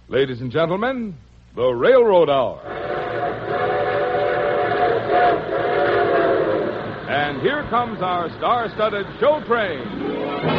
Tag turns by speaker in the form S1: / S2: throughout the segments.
S1: Ladies and gentlemen, the Railroad Hour. And here comes our star-studded show train.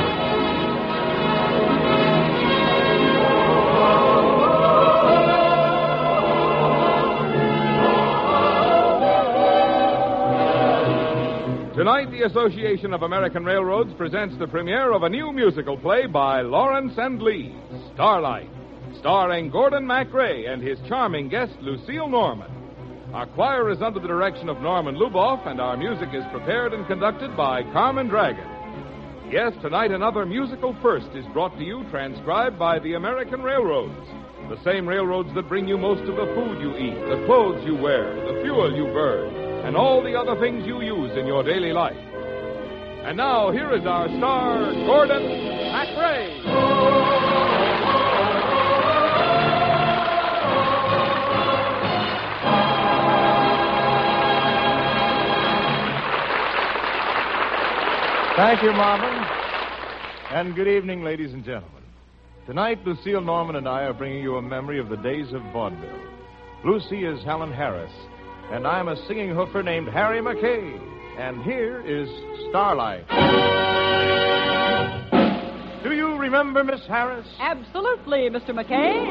S1: Tonight, the Association of American Railroads presents the premiere of a new musical play by Lawrence and Lee, Starlight, starring Gordon MacRae and his charming guest, Lucille Norman. Our choir is under the direction of Norman Luboff, and our music is prepared and conducted by Carmen Dragon. Yes, tonight another musical first is brought to you, transcribed by the American Railroads. The same railroads that bring you most of the food you eat, the clothes you wear, the fuel you burn, and all the other things you use in your daily life. And now, here is our star, Gordon MacRae.
S2: Thank you, Marvin. And good evening, ladies and gentlemen. Tonight, Lucille Norman and I are bringing you a memory of the days of vaudeville. Lucy is Helen Harris, and I'm a singing hoofer named Harry McKay. And here is Starlight. Do you remember Miss Harris?
S3: Absolutely, Mr. McKay.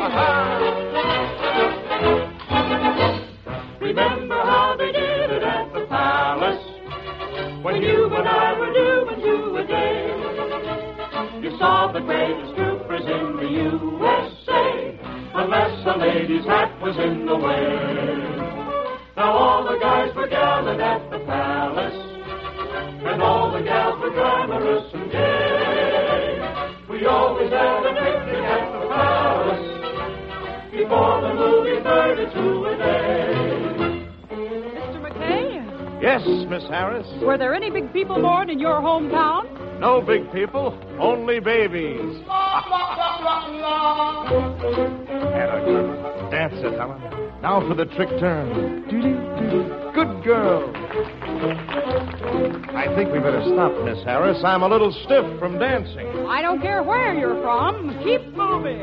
S4: Remember how they did it at the palace when you and I were doing two a day. You saw the greatest troopers in the USA, unless a lady's hat was in the way. Now all the guys were gallant at the palace, and all the gals were glamorous and gay. We always had a picnic at the palace before the movie 32 a day.
S3: Mr. McKay,
S2: Yes, Miss Harris.
S3: were there any big people born in your hometown?
S2: No big people, only babies. And a good dancer, Helen. Now for the trick turn. Good girl. I think we better stop, Miss Harris. I'm a little stiff from dancing.
S3: I don't care where you're from. Keep moving.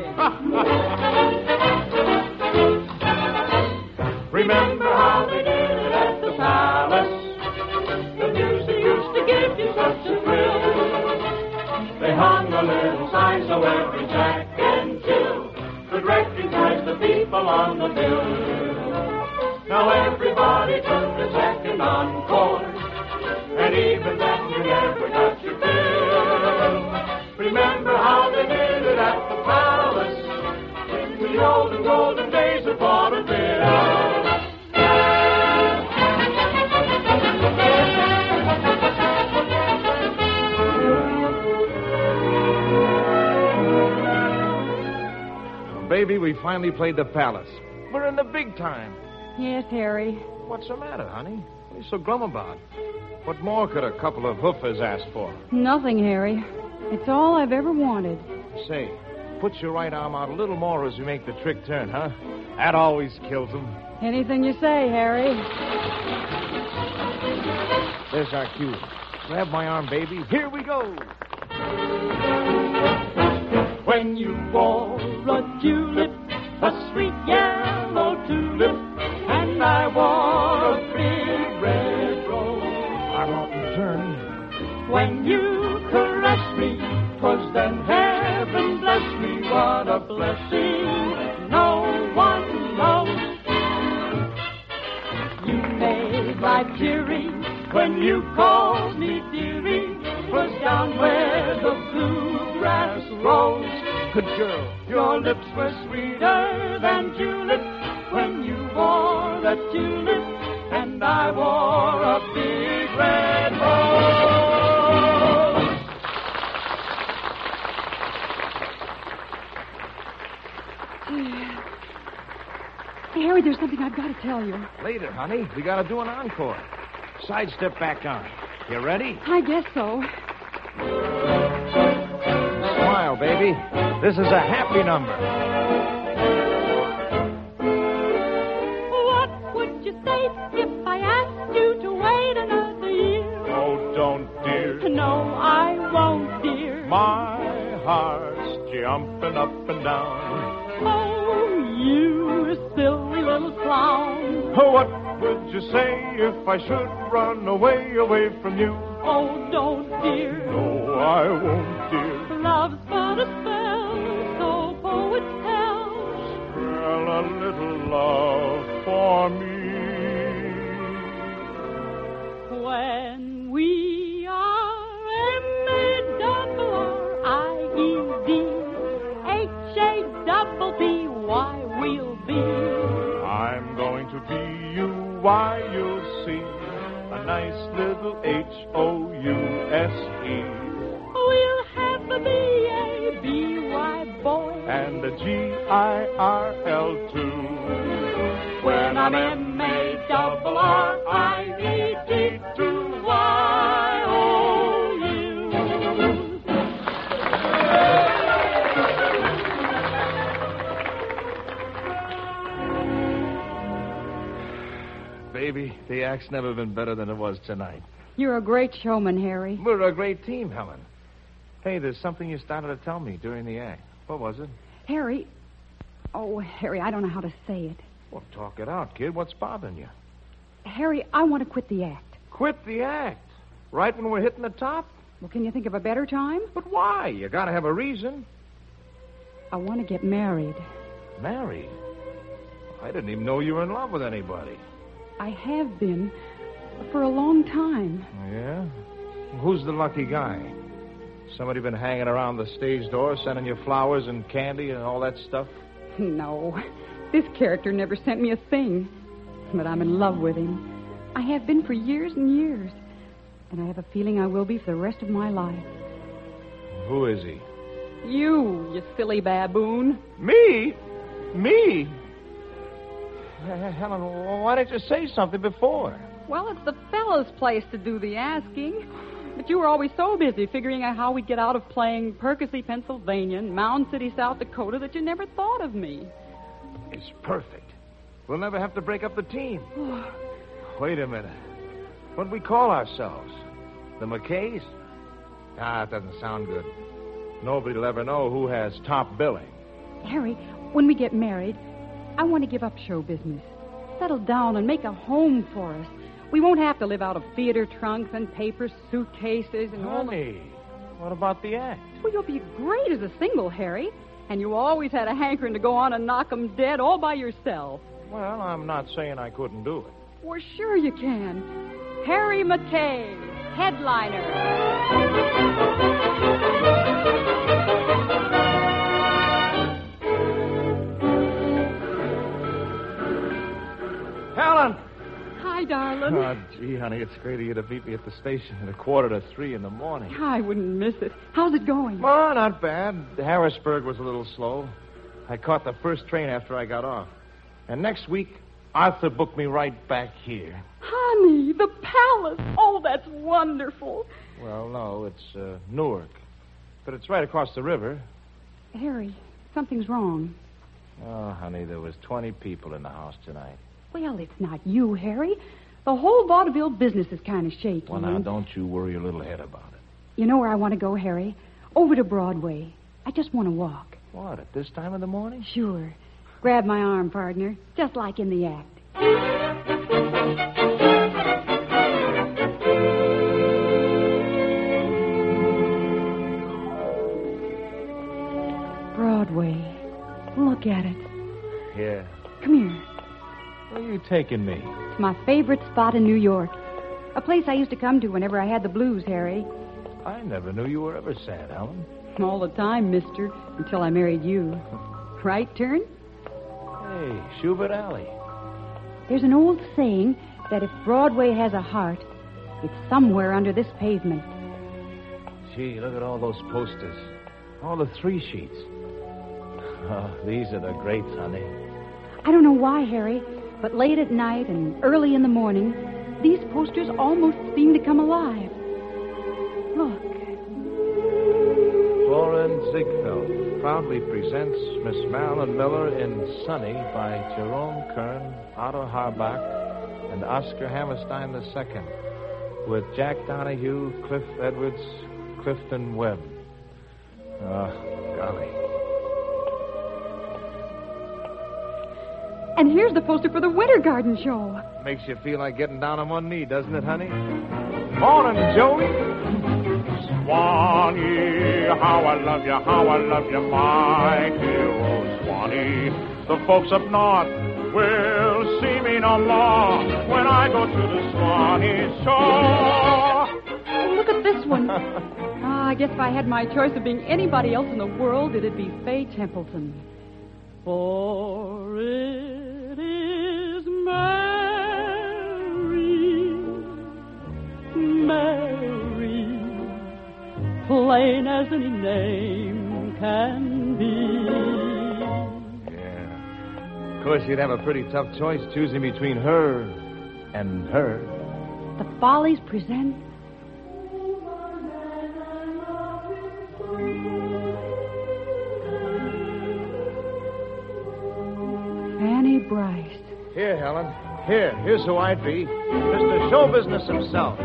S4: Remember how they did it at the palace? The music used to give you such a thrill. They hung a little sign so every jack and Jill could recognize the people on the bill. Now everybody took a second encore, and even then you never got your fill. Remember how they did it at the palace in the olden golden days of vaudeville.
S2: Baby, we finally played the palace. We're in the big time.
S3: Yes, Harry.
S2: What's the matter, honey? What are you so glum about? What more could a couple of hoofers ask for?
S3: Nothing, Harry. It's all I've ever wanted.
S2: Say, put your right arm out a little more as we make the trick turn, huh? That always kills them.
S3: Anything you say, Harry.
S2: There's our cue. Grab my arm, baby. Here we go.
S4: When you wore a tulip, a sweet yellow tulip, and I wore a big red rose.
S2: I'm off the turn.
S4: When you caressed me, 'twas then heaven blessed me. What a blessing no one knows. You made life cheery when you called me dearie. 'Twas down where the bluegrass rose.
S2: Good girl.
S4: Your lips were sweeter than tulips when you wore that tulip, and I wore a big red rose.
S3: Harry, there's something I've got to tell you.
S2: Later, honey. We gotta do an encore. Sidestep back on. You ready?
S3: I guess so.
S2: Smile, baby. This is a happy number.
S3: What would you say if I asked you to wait another year?
S2: Oh, don't, dear.
S3: No, I won't, dear.
S2: My heart's jumping up and down.
S3: Oh, you silly little clown.
S2: Oh, what would you say if I should run away from you?
S3: Oh, don't, dear.
S2: No, I won't, dear.
S3: Love's but a spell, so poets tell.
S2: Spell a little love for me.
S3: When we are M-A-R-R-I-E-D-H-A-P-P, why we'll be.
S2: I'm going to be you, why you'll see. A nice little H-O-U-S-E.
S3: We'll have the B-A-B-Y boy.
S2: And the G-I-R-L too.
S3: When I'm M-A-R-R-I-E-D-Y-O-U.
S2: Baby, the act's never been better than it was tonight.
S5: You're a great showman, Harry.
S2: We're a great team, Helen. Hey, there's something you started to tell me during the act. What was it?
S5: Harry. Oh, Harry, I don't know how to say it.
S2: Well, talk it out, kid. What's bothering you?
S5: Harry, I want to quit the act.
S2: Quit the act. Right when we're hitting the top?
S5: Well, can you think of a better time?
S2: But why? You gotta have a reason.
S5: I want to get married.
S2: Married? I didn't even know you were in love with anybody.
S5: I have been for a long time.
S2: Yeah? Who's the lucky guy? Somebody been hanging around the stage door, sending you flowers and candy and all that stuff?
S5: No, this character never sent me a thing. But I'm in love with him. I have been for years and years. And I have a feeling I will be for the rest of my life.
S2: Who is he?
S5: You silly baboon.
S2: Me? Me? Helen, why didn't you say something before?
S5: Well, it's the fellow's place to do the asking. But you were always so busy figuring out how we'd get out of playing Percy, Pennsylvania, and Mound City, South Dakota, that you never thought of me.
S2: It's perfect. We'll never have to break up the team. Wait a minute. What'd we call ourselves? The McKays? It doesn't sound good. Nobody'll ever know who has top billing.
S5: Harry, when we get married, I want to give up show business. Settle down and make a home for us. We won't have to live out of theater trunks and paper suitcases and all.
S2: Honey, what about the act?
S5: Well, you'll be great as a single, Harry. And you always had a hankering to go on and knock 'em dead all by yourself.
S2: Well, I'm not saying I couldn't do it.
S5: Well, sure you can. Harry McKay, headliner.
S2: Helen!
S5: Hi, darling.
S2: Oh, gee, honey, it's great of you to meet me at the station at 2:45 in the morning.
S5: I wouldn't miss it. How's it going?
S2: Oh, not bad. Harrisburg was a little slow. I caught the first train after I got off. And next week, Arthur booked me right back here.
S5: Honey, the palace. Oh, that's wonderful.
S2: Well, no, it's Newark. But it's right across the river.
S5: Harry, something's wrong.
S2: Oh, honey, there was 20 people in the house tonight.
S5: Well, it's not you, Harry. The whole vaudeville business is kind of shaky.
S2: Well, now, don't you worry your little head about it.
S5: You know where I want to go, Harry? Over to Broadway. I just want to walk.
S2: What, at this time of the morning?
S5: Sure. Grab my arm, partner, just like in the act. Broadway. Look at it.
S2: Yeah.
S5: Come here.
S2: Where are you taking me?
S5: It's my favorite spot in New York. A place I used to come to whenever I had the blues, Harry.
S2: I never knew you were ever sad, Helen.
S5: All the time, mister, until I married you. Right turn?
S2: Hey, Schubert Alley.
S5: There's an old saying that if Broadway has a heart, it's somewhere under this pavement.
S2: Gee, look at all those posters. All the 3 sheets. Oh, these are the greats, honey.
S5: I don't know why, Harry, but late at night and early in the morning, these posters almost seem to come alive. Look.
S2: Florence Ziegfeld proudly presents Miss Marilyn Miller in Sunny by Jerome Kern, Otto Harbach, and Oscar Hammerstein II, with Jack Donahue, Cliff Edwards, Clifton Webb. Oh, golly.
S5: And here's the poster for the Winter Garden Show.
S2: Makes you feel like getting down on one knee, doesn't it, honey? Morning, Joey.
S6: Swanee, how I love you, my hero, Swanee. The folks up north will see me no more when I go to the Swanee shore.
S5: Oh, look at this one. I guess if I had my choice of being anybody else in the world, it'd be Faye Templeton. For it is Mary, plain as any name can be.
S2: Yeah. Of course, you'd have a pretty tough choice choosing between her and her.
S5: The Follies present Fanny Bryce.
S2: Here, Helen. Here's who I'd be. Mr. Show Business himself.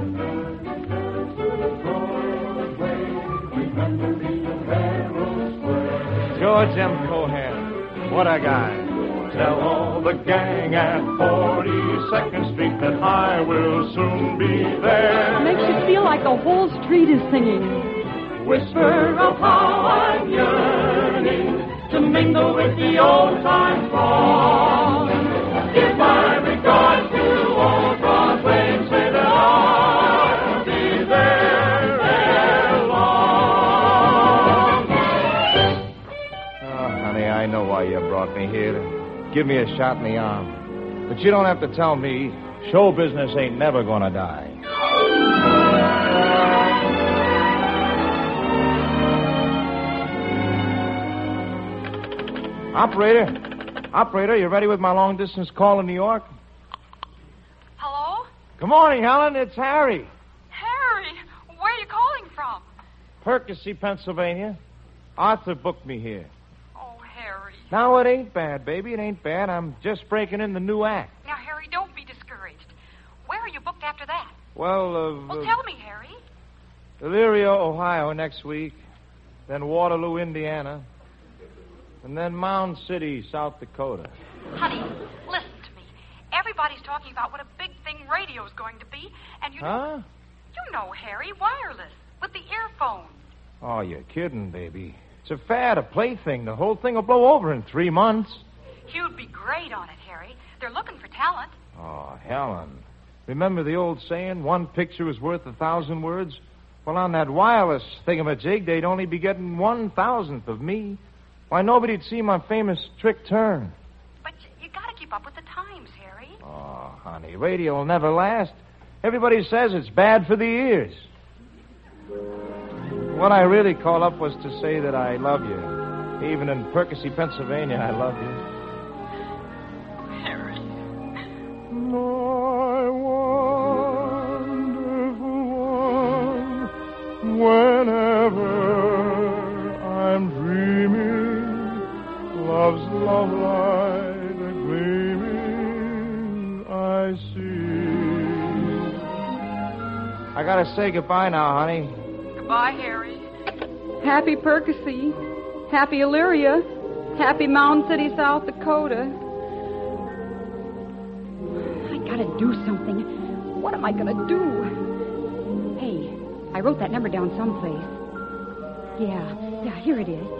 S2: George M. Cohan. What a guy.
S6: Tell all the gang at 42nd Street that I will soon be there.
S5: Makes you feel like the whole street is singing.
S6: Whisper of how I'm yearning to mingle with the old-time throng. Give my regards to old Broadway and say that I'll be there ere long.
S2: Oh, honey, I know why you brought me here. To give me a shot in the arm. But you don't have to tell me show business ain't never gonna die. Operator, you ready with my long-distance call in New York?
S7: Hello?
S2: Good morning, Helen. It's Harry.
S7: Harry, where are you calling from?
S2: Percy, Pennsylvania. Arthur booked me here.
S7: Oh, Harry.
S2: Now, it ain't bad, baby. It ain't bad. I'm just breaking in the new act.
S7: Now, Harry, don't be discouraged. Where are you booked after that?
S2: Well,
S7: Tell me, Harry.
S2: Elyria, Ohio next week. Then Waterloo, Indiana. And then Mound City, South Dakota.
S7: Honey, listen to me. Everybody's talking about what a big thing radio's going to be, and you know...
S2: Huh?
S7: You know, Harry, wireless, with the earphones.
S2: Oh, you're kidding, baby. It's a fad, a plaything. The whole thing will blow over in 3 months.
S7: You'd be great on it, Harry. They're looking for talent.
S2: Oh, Helen. Remember the old saying, one picture is worth 1,000 words? Well, on that wireless thingamajig, they'd only be getting 1,000th of me. Why, nobody'd see my famous trick turn.
S7: But you gotta keep up with the times, Harry.
S2: Oh, honey, radio will never last. Everybody says it's bad for the ears. What I really called up was to say that I love you. Even in Percy, Pennsylvania, I love you.
S7: Harry.
S6: My wonderful one, whenever I'm dreaming, love's love light gleaming, I see.
S2: I gotta say goodbye now, honey.
S7: Goodbye, Harry.
S5: Happy Percy. Happy Elyria. Happy Mound City, South Dakota. I gotta do something. What am I gonna do? Hey, I wrote that number down someplace. Yeah, here it is.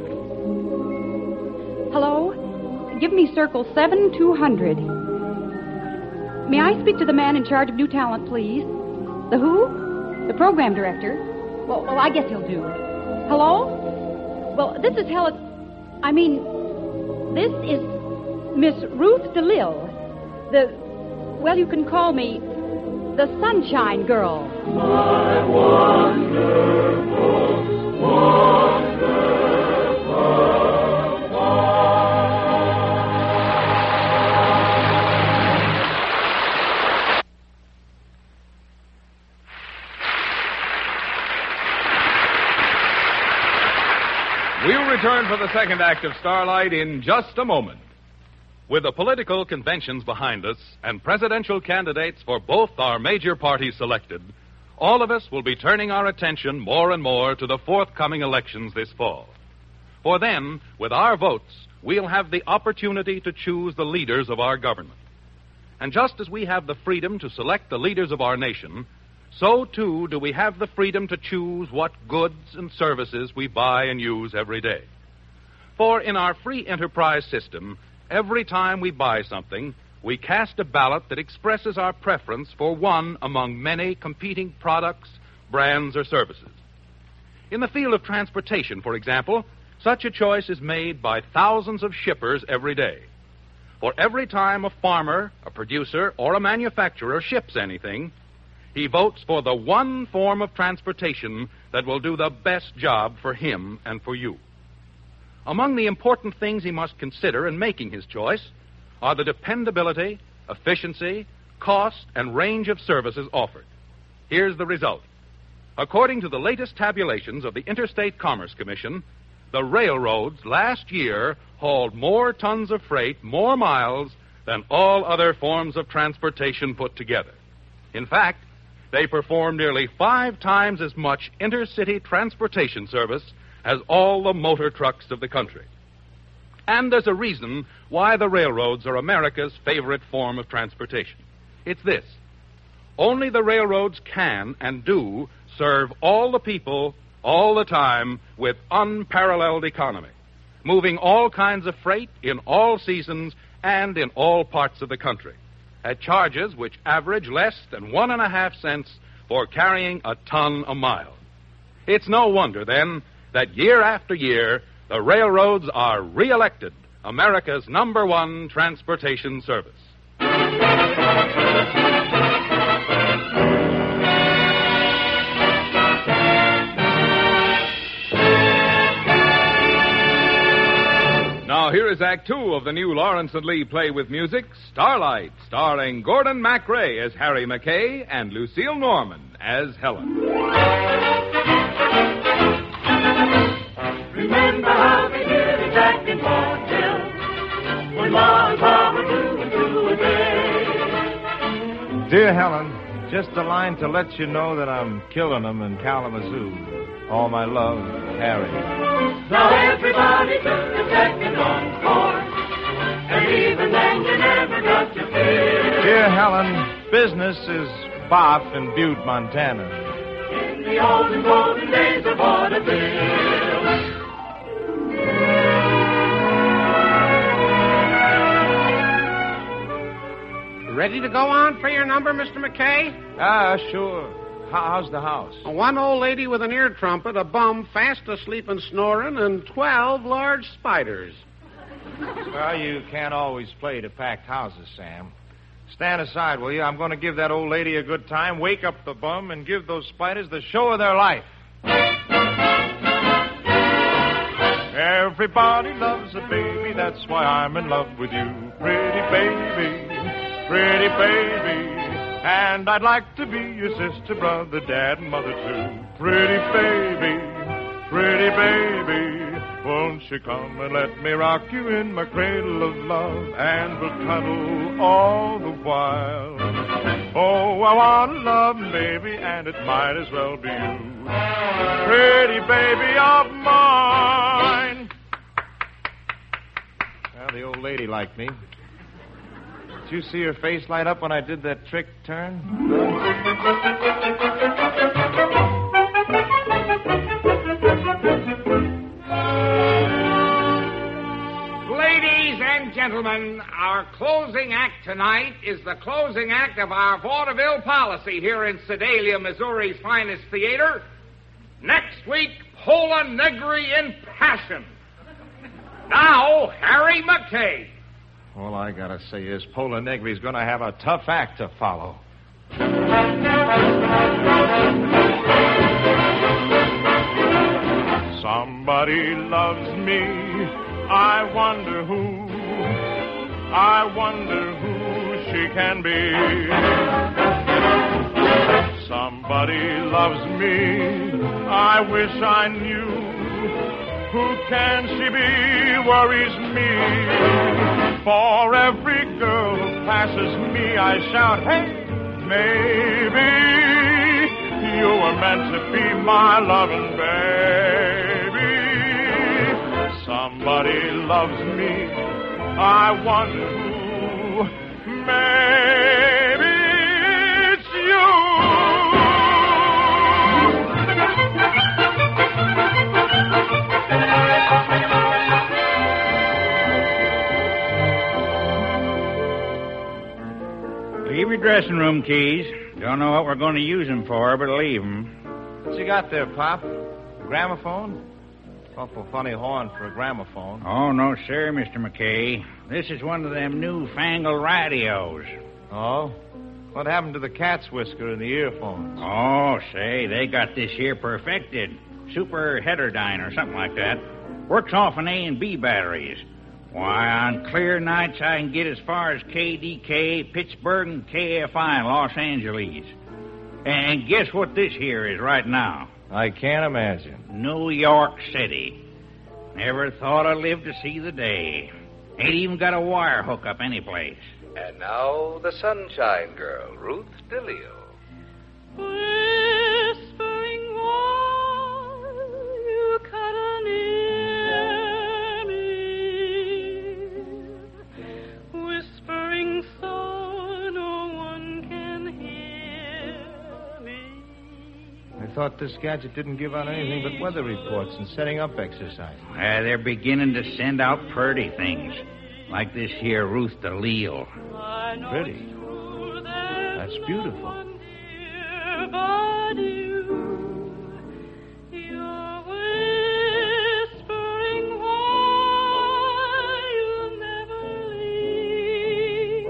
S5: Hello? Give me circle 7200. May I speak to the man in charge of new talent, please? The who? The program director? Well, I guess he'll do. Hello? Well, this is this is Miss Ruth DeLille. You can call me the Sunshine Girl.
S6: My wonderful, wonderful
S1: We'll return for the second act of Starlight in just a moment. With the political conventions behind us and presidential candidates for both our major parties selected, all of us will be turning our attention more and more to the forthcoming elections this fall.
S8: For then, with our votes, we'll have the opportunity to choose the leaders of our government. And just as we have the freedom to select the leaders of our nation, so too do we have the freedom to choose what goods and services we buy and use every day. For in our free enterprise system, every time we buy something, we cast a ballot that expresses our preference for one among many competing products, brands, or services. In the field of transportation, for example, such a choice is made by thousands of shippers every day. For every time a farmer, a producer, or a manufacturer ships anything, he votes for the one form of transportation that will do the best job for him and for you. Among the important things he must consider in making his choice are the dependability, efficiency, cost, and range of services offered. Here's the result. According to the latest tabulations of the Interstate Commerce Commission, the railroads last year hauled more tons of freight, more miles, than all other forms of transportation put together. In fact, they performed nearly 5 times as much intercity transportation service as all the motor trucks of the country. And there's a reason why the railroads are America's favorite form of transportation. It's this. Only the railroads can and do serve all the people all the time with unparalleled economy, moving all kinds of freight in all seasons and in all parts of the country at charges which average less than 1.5 cents for carrying a ton a mile. It's no wonder, then, that year after year, the railroads are re-elected America's #1 transportation service.
S1: Now, here is Act 2 of the new Lawrence and Lee play with music, Starlight, starring Gordon MacRae as Harry McKay and Lucille Norman as Helen.
S4: Remember how we did it back in Vaudeville, when Ma and Pa were doing through a day.
S2: Dear Helen, just a line to let you know that I'm killing them in Kalamazoo. All my love, Harry.
S4: Now everybody took a second encore, and even then you never got to feel.
S2: Dear Helen, business is boff in Butte, Montana.
S4: In the olden golden days of vaudeville.
S9: Ready to go on for your number, Mr. McKay?
S2: Sure. How's the house?
S9: One old lady with an ear trumpet, a bum fast asleep and snoring, and 12 large spiders.
S2: Well, you can't always play to packed houses, Sam. Stand aside, will you? I'm going to give that old lady a good time, wake up the bum, and give those spiders the show of their life. Everybody loves a baby, that's why I'm in love with you. Pretty baby, pretty baby. And I'd like to be your sister, brother, dad, and mother, too. Pretty baby, won't you come and let me rock you in my cradle of love, and we'll cuddle all the while. Oh, I want to love, baby, and it might as well be you. Pretty baby of mine. Well, the old lady liked me. Did you see her face light up when I did that trick turn?
S10: Ladies and gentlemen, our closing act tonight is the closing act of our vaudeville policy here in Sedalia, Missouri's finest theater. Next week, Pola Negri in Passion. Now, Harry McKay.
S2: All I gotta say is Pola Negri's gonna have a tough act to follow. Somebody loves me, I wonder who she can be. Somebody loves me, I wish I knew. Who can she be? Worries me. For every girl who passes me, I shout, hey, maybe you were meant to be my loving baby.
S6: somebody loves me. I wonder who. Maybe it's you.
S11: Leave your dressing room keys. Don't know what we're going to use them for, but leave them.
S2: What you got there, Pop? Gramophone? Awful funny horn for a gramophone.
S11: Oh, no, sir, Mr. McKay. This is one of them newfangled radios.
S2: Oh? What happened to the cat's whisker and the earphones?
S11: Oh, say, they got this here perfected. Super heterodyne or something like that. Works off an A and B batteries. Why, on clear nights I can get as far as KDK, Pittsburgh, and KFI in Los Angeles. And guess what this here is right now?
S2: I can't imagine.
S11: New York City. Never thought I'd live to see the day. Ain't even got a wire hookup anyplace.
S12: And now, the Sunshine Girl, Ruth DeLeo.
S3: Whispering while you cuddle near me, whispering so no one can hear me.
S2: I thought this gadget didn't give out anything but weather reports and setting up exercise.
S11: They're beginning to send out purty things. Like this here Ruth DeLeo.
S2: Pretty. That's beautiful.
S3: But you're whispering why you'll never leave.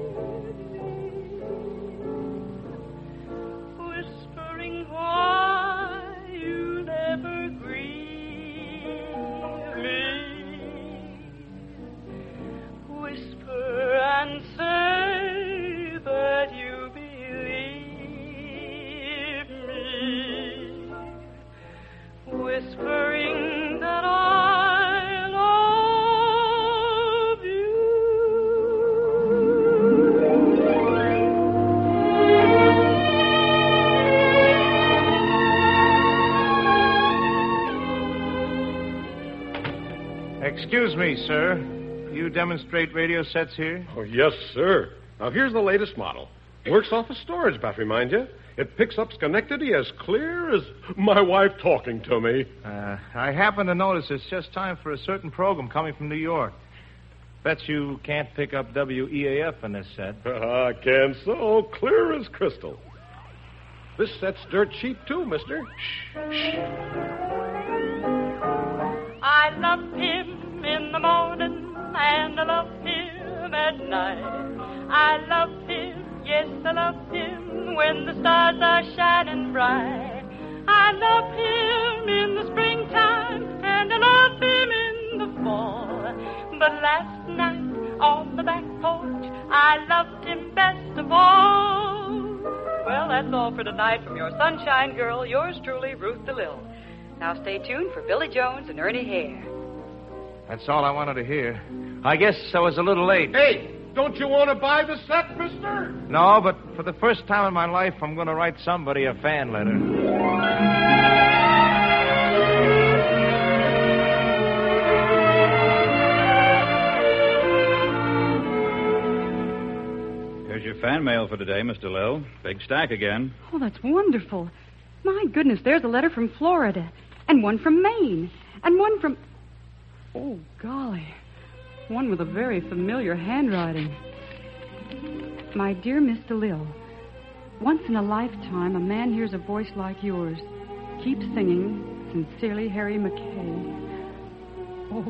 S3: Whispering why you never grieve me. Whisper and say that you believe me, whispering that I love you.
S2: Excuse me, sir. You demonstrate radio sets here?
S9: Oh, yes, sir. Now, here's the latest model. Works off a storage battery, mind you. It picks up Schenectady as clear as my wife talking to me.
S2: I happen to notice it's just time for a certain program coming from New York. Bet you can't pick up WEAF in this set.
S9: I can so. Clear as crystal. This set's dirt cheap, too, mister. Shh.
S3: I love him in the morning and I love him at night. I love him, yes, I love him when the stars are shining bright. I love him in the springtime and I love him in the fall. But last night on the back porch, I loved him best of all. Well, that's all for tonight from your Sunshine Girl, yours truly, Ruth DeLille. Now stay tuned for Billy Jones and Ernie Hare.
S2: That's all I wanted to hear. I guess I was a little late.
S9: Hey, don't you want to buy the set, mister?
S2: No, but for the first time in my life, I'm going to write somebody a fan letter.
S8: Here's your fan mail for today, Mr. Lill. Big stack again.
S5: Oh, that's wonderful. My goodness, there's a letter from Florida, and one from Maine, and one from... Oh, golly. One with a very familiar handwriting. My dear Miss DeLille, once in a lifetime, a man hears a voice like yours. Keep singing. Sincerely, Harry McKay. Oh.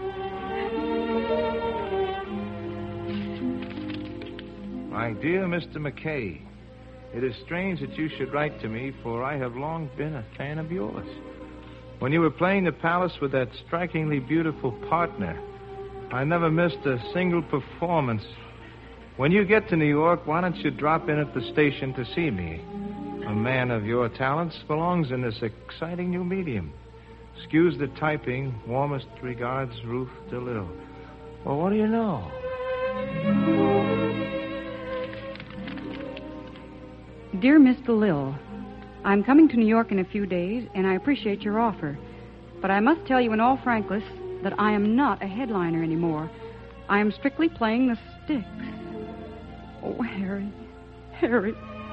S2: My dear Mr. McKay, it is strange that you should write to me, for I have long been a fan of yours. When you were playing the Palace with that strikingly beautiful partner, I never missed a single performance. When you get to New York, why don't you drop in at the station to see me? A man of your talents belongs in this exciting new medium. Excuse the typing. Warmest regards, Ruth DeLille. Well, what do you know?
S5: Dear Miss DeLille, I'm coming to New York in a few days, and I appreciate your offer. But I must tell you in all frankness that I am not a headliner anymore. I am strictly playing the sticks. Oh, Harry. Harry.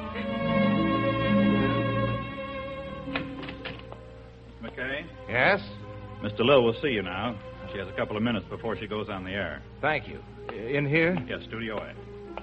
S11: McKay?
S2: Yes?
S11: Mr. Lill will see you now. She has a couple of minutes before she goes on the air.
S2: Thank you. In here?
S11: Yes, Studio A.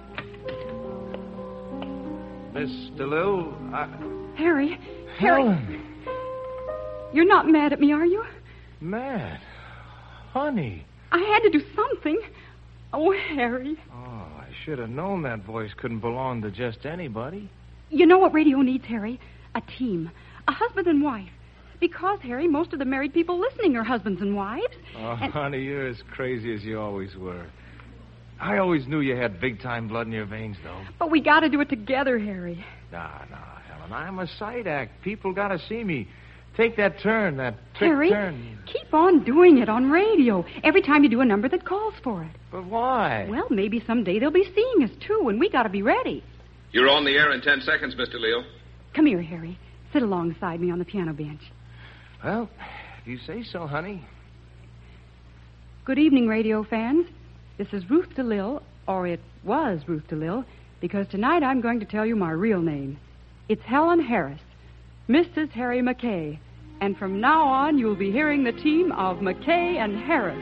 S2: Mr. Lill,
S5: Harry.
S2: Helen.
S5: You're not mad at me, are you?
S2: Mad? Honey.
S5: I had to do something. Oh, Harry.
S2: Oh, I should have known that voice couldn't belong to just anybody.
S5: You know what radio needs, Harry? A team. A husband and wife. Because, Harry, most of the married people listening are husbands and wives.
S2: Oh, honey, you're as crazy as you always were. I always knew you had big-time blood in your veins, though.
S5: But we got to do it together, Harry.
S2: Nah, Helen. I'm a sight act. People got to see me. Take that turn, that trick
S5: Harry,
S2: turn.
S5: keep on doing it on radio every time you do a number that calls for it.
S2: But why?
S5: Well, maybe someday they'll be seeing us, too, and we got to be ready.
S8: You're on the air in 10 seconds, Mr. Leal.
S5: Come here, Harry. Sit alongside me on the piano bench.
S2: Well, if you say so, honey.
S5: Good evening, radio fans. This is Ruth DeLille, or it was Ruth DeLille, because tonight I'm going to tell you my real name. It's Helen Harris, Mrs. Harry McKay, and from now on you'll be hearing the team of McKay and Harris.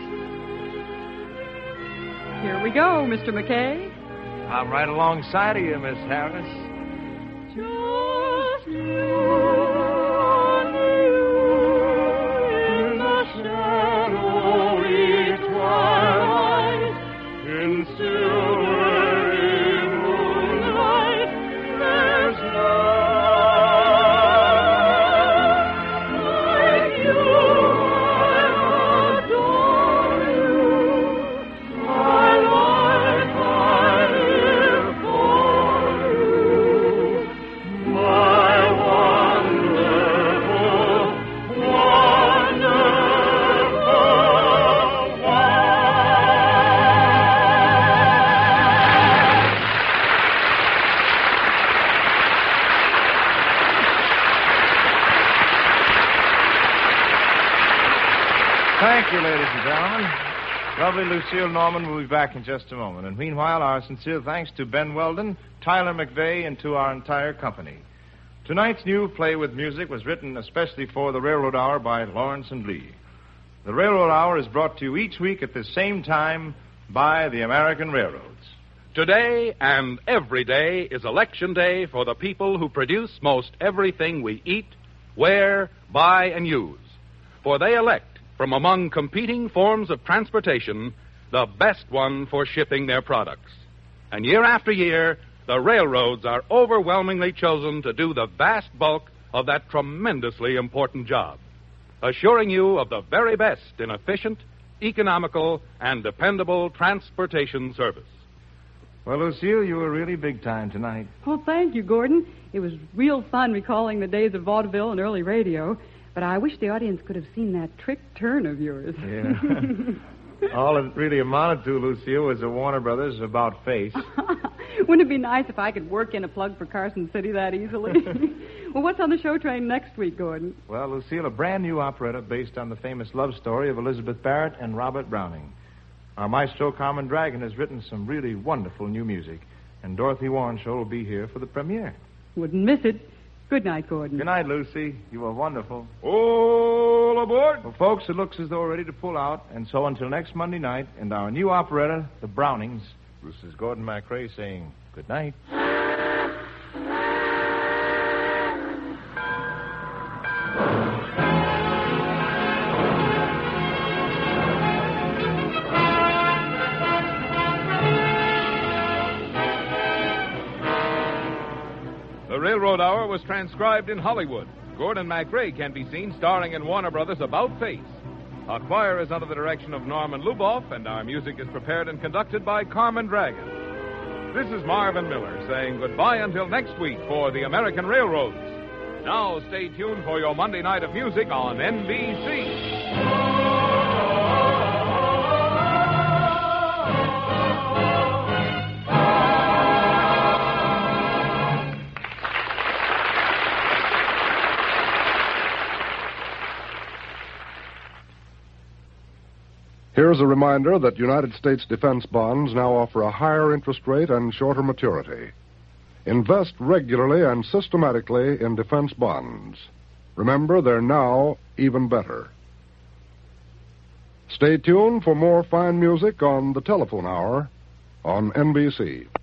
S5: Here we go, Mr. McKay.
S2: I'm right alongside of you, Miss Harris.
S4: Just you and you in the shadowy twilight, in silvery moonlight, there's none like you. I adore you. I live for you. My wonderful, wonderful
S2: Thank you, ladies and gentlemen. Lovely Lucille Norman will be back in just a moment. And meanwhile, our sincere thanks to Ben Weldon, Tyler McVeigh, and to our entire company. Tonight's new Play with Music was written especially for the Railroad Hour by Lawrence and Lee. The Railroad Hour is brought to you each week at the same time by the American Railroads.
S8: Today and every day is election day for the people who produce most everything we eat, wear, buy, and use. For they elect from among competing forms of transportation the best one for shipping their products. And year after year, the railroads are overwhelmingly chosen to do the vast bulk of that tremendously important job, assuring you of the very best in efficient, economical, and dependable transportation service.
S2: Well, Lucille, you were really big time tonight.
S5: Oh, thank you, Gordon. It was real fun recalling the days of vaudeville and early radio. But I wish the audience could have seen that trick turn of yours.
S2: Yeah. All it really amounted to, Lucille, was a Warner Brothers about face.
S5: Wouldn't it be nice if I could work in a plug for Carson City that easily? Well, what's on the show train next week, Gordon?
S2: Well, Lucille, a brand new operetta based on the famous love story of Elizabeth Barrett and Robert Browning. Our maestro, Carmen Dragon, has written some really wonderful new music, and Dorothy Warrenshaw will be here for the premiere.
S5: Wouldn't miss it. Good night, Gordon.
S2: Good night, Lucy. You were wonderful.
S1: All aboard.
S2: Well, folks, it looks as though we're ready to pull out. And so until next Monday night, and our new operetta, The Brownings, this is Gordon MacRae saying good night.
S1: The Railroad Hour was transcribed in Hollywood. Gordon MacRae can be seen starring in Warner Brothers' About Face. Our choir is under the direction of Norman Luboff, and our music is prepared and conducted by Carmen Dragon. This is Marvin Miller saying goodbye until next week for the American Railroads. Now stay tuned for your Monday night of music on NBC.
S13: Here's a reminder that United States defense bonds now offer a higher interest rate and shorter maturity. Invest regularly and systematically in defense bonds. Remember, they're now even better. Stay tuned for more fine music on the Telephone Hour on NBC.